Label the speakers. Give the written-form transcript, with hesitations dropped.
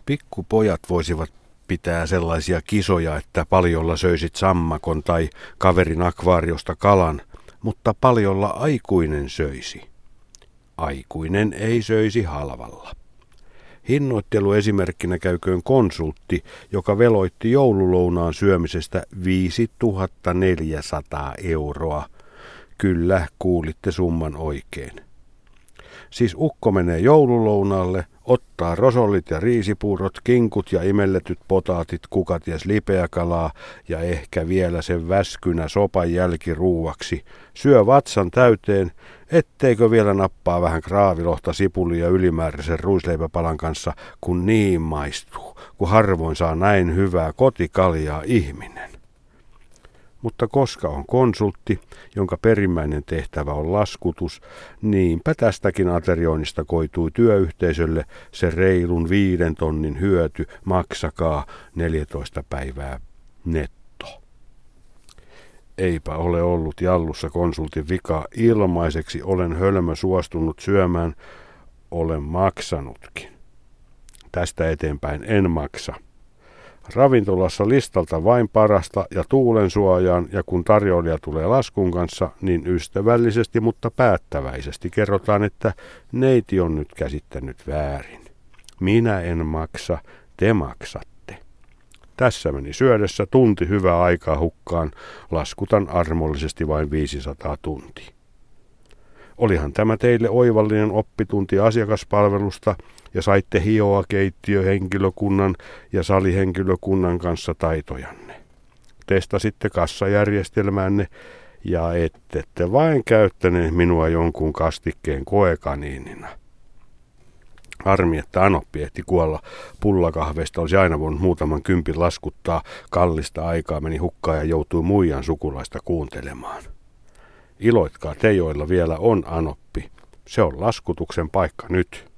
Speaker 1: Pikkupojat voisivat pitää sellaisia kisoja, että paljolla söisit sammakon tai kaverin akvaariosta kalan, mutta paljolla aikuinen söisi. Aikuinen ei söisi halvalla. Hinnoittelu esimerkkinä käyköön konsultti, joka veloitti joululounaan syömisestä 5400 euroa. Kyllä, kuulitte summan oikein. Siis ukko menee joululounaalle, ottaa rosollit ja riisipuurot, kinkut ja imelletyt potaatit, kukaties lipeäkalaa ja ehkä vielä sen väskynä sopan jälkiruuaksi. Syö vatsan täyteen, etteikö vielä nappaa vähän kraavilohta, sipulia ylimääräisen ruisleipäpalan kanssa, kun niin maistuu, kun harvoin saa näin hyvää kotikaljaa ihminen. Mutta koska on konsultti, jonka perimmäinen tehtävä on laskutus, niinpä tästäkin aterioinnista koitui työyhteisölle se reilun 5 tonnin hyöty, maksakaa 14 päivää netto. Eipä ole ollut jallussa konsultin vika, ilmaiseksi olen hölmö suostunut syömään, olen maksanutkin. Tästä eteenpäin en maksa. Ravintolassa listalta vain parasta ja tuulen suojaan, ja kun tarjoilija tulee laskun kanssa, niin ystävällisesti, mutta päättäväisesti kerrotaan, että neiti on nyt käsittänyt väärin. Minä en maksa, te maksatte. Tässä meni syödessä tunti hyvää aikaa hukkaan, laskutan armollisesti vain 500 tuntia. Olihan tämä teille oivallinen oppitunti asiakaspalvelusta, ja saitte hioa keittiöhenkilökunnan ja salihenkilökunnan kanssa taitojanne. Testasitte kassajärjestelmäänne ja ette vain käyttäneet minua jonkun kastikkeen koekaniinina. Harmi, että Anoppi ehti kuolla. Pullakahveista olisi aina voinut muutaman kympin laskuttaa. Kallista aikaa meni hukkaan ja joutui muijan sukulaista kuuntelemaan. Iloitkaa te, joilla vielä on Anoppi. Se on laskutuksen paikka nyt.